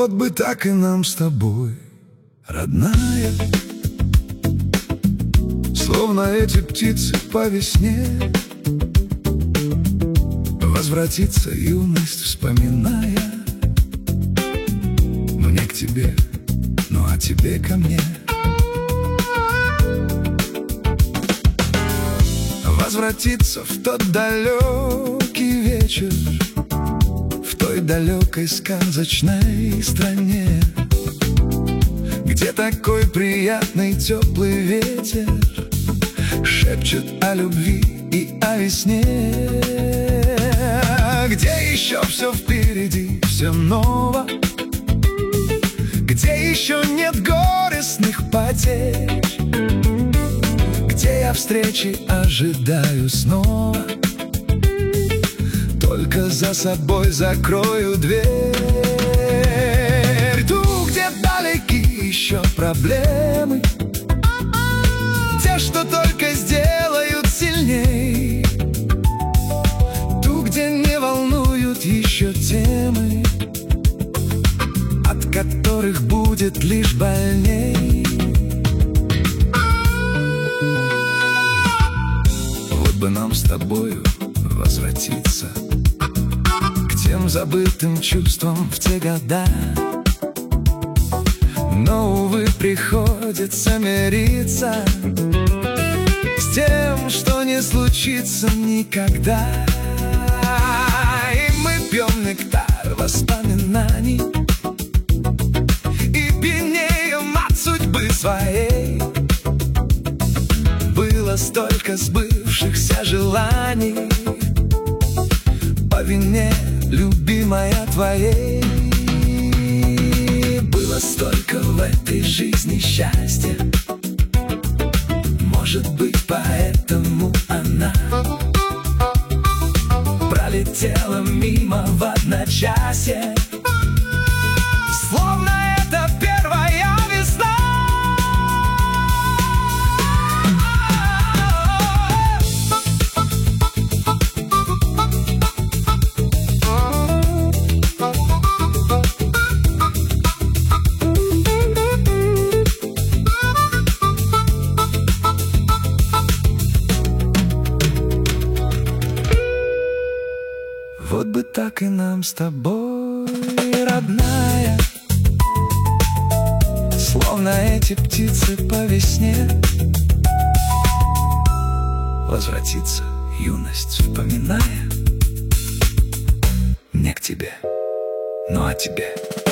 Вот бы так и нам с тобой, родная, словно эти птицы по весне, возвратится юность, вспоминая. Мне к тебе, ну а тебе ко мне. Возвратиться в тот далекий вечер, в той далекой сказочной стране, где такой приятный теплый ветер шепчет о любви и о весне, где еще все впереди, все ново, где еще нет горестных потерь, где я встречи ожидаю снова, только за собой закрою дверь. Ту, где далеки еще проблемы, те, что только сделают сильней, ту, где не волнуют еще темы, от которых будет лишь больней. Вот бы нам с тобою возвратиться к тем забытым чувствам в те года, но, увы, приходится мириться с тем, что не случится никогда. И мы пьем нектар воспоминаний и пьянеем от судьбы своей. Было столько сбывшихся желаний по вине, любимая, твоей. Было столько в этой жизни счастья, может быть, поэтому она пролетела мимо в одночасье, словно это первая весна. Вот бы так и нам с тобой, родная, словно эти птицы по весне, возвратится юность, вспоминая. Мне к тебе, ну а тебе.